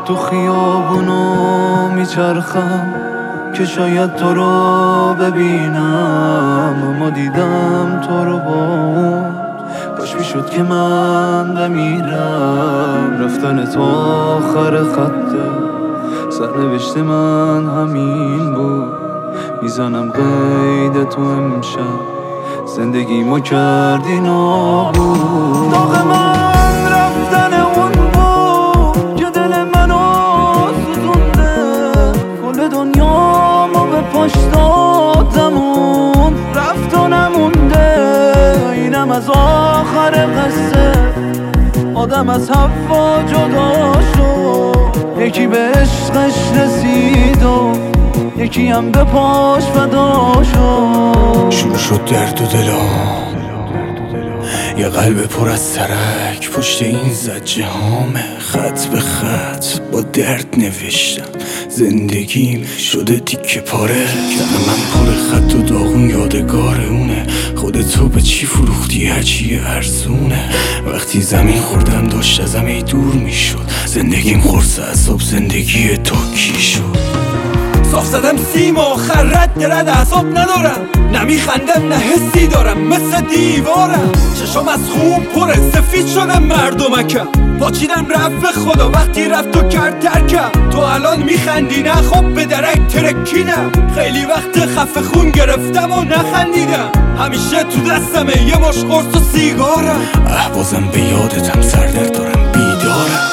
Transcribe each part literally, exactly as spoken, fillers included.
تو خیابونو میچرخم که شاید تو رو ببینم، اما دیدم تو رو با اون. کاش میشد که من بمیرم. رفتن تو آخر خطه، سرنوشت من همین بود. میزنم قید تو امشب، زندگیمو کردی نابود. داغ من رفتن اون بود که دل منو سوزونده. کل دنیامو به پاش دادمون، رفت و نمونده. اینم از آخر قصه، آدم از حوا جدا شد. یکی به عشقش رسید و یکی هم به پاش فدا شد. شروع شد درد و دلام، یه قلب پر از ترک پشت این زد جهامه. خط به خط با درد نوشتم، زندگیم شده تیکه پاره. دم من پر خط و داغون یادگار اونه. خودتو به چی فروختی هرچی ارزونه. وقتی زمین خوردم داشت ازم ای دور میشد. زندگیم خورس عصاب، زندگی تو کی شد؟ صاف زدم سیم آخر رد درد اعصاب ندارم. نمیخندم نه حسی دارم، مثل دیوارم. چشم از خون پره، سفید شدم مردمکم. پاچیدم رفت به خدا وقتی رفت و کرد ترکم. تو الان میخندی نه خب به درک ترکیدم. خیلی وقت خفه خون گرفتم و نخندیدم. همیشه تو دستمه یه مش قرص و سیگارم. احوازم به یادتم، سردرد دارم بیدارم.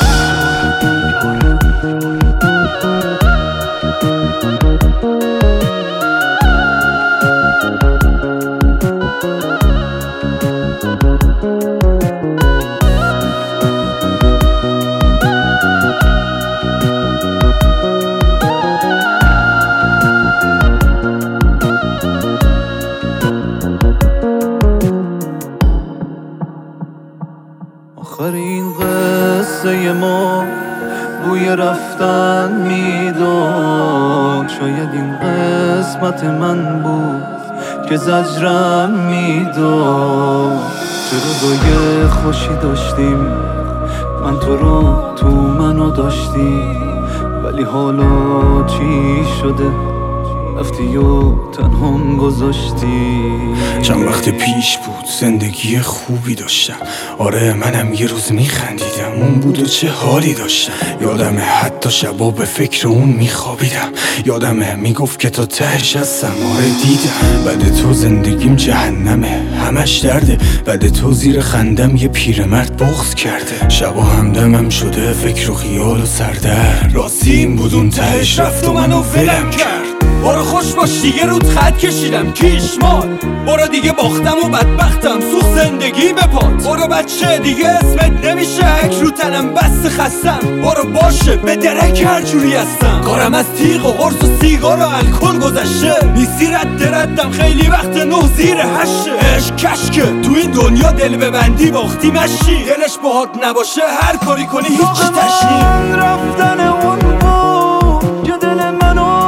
آخرین قصه ما بوی رفتن میداد. شاید این قسمت من بود که زجرم میداد. چه روزای خوشی داشتیم، من تو رو تو منو داشتی. ولی حالا چی شده؟ رفتی و تنهام گذاشتی. چند وقت پیش بود زندگی خوبی داشتم. آره منم یه روز میخندیدم، اون بود و چه حالی داشتم. یادمه حتی شبا به فکر اون میخوابیدم. یادمه میگفت که تا تهش هستم. آره دیدم بعد تو زندگیم جهنمه، همش درده. بعد تو زیر خندم یه پیرمرد بغض کرده. شبا همدمم شده فکر و خیال و سردرد. راستی این بود اون تهش رفت و منو ولم کرد. برو خوش باش دیگه رود خط کشیدم کیشمان. برو دیگه باختم و بدبختم سوخ زندگی به پات. برو بچه دیگه اسمت نمیشه اک رو تنم بس خستم. برو باشه به درک هر جوری هستم. کارم از تیغ و قرص و سیگار و الکل گذشته. نیستی رد ردم خیلی وقت نه زیر هشه. عشق کشکه تو این دنیا دل ببندی باختی مشی. دلش باهات نباشه هر کاری کنی هیچ تشنی. رفتن اون بود که دل منو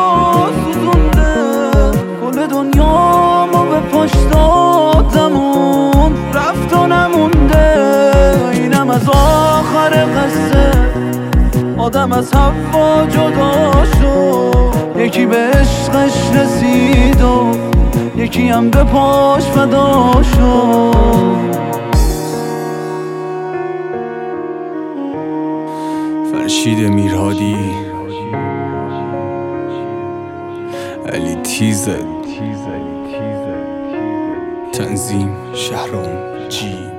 دنیامو به پاش دادمون، رفت و نمونده. اینم از آخر قصه، آدم از حوا جدا شد. یکی به عشقش رسید و یکی هم به پاش فدا شد. فرشید میرهادی، علی تیزد، تنظیم شهرام جی.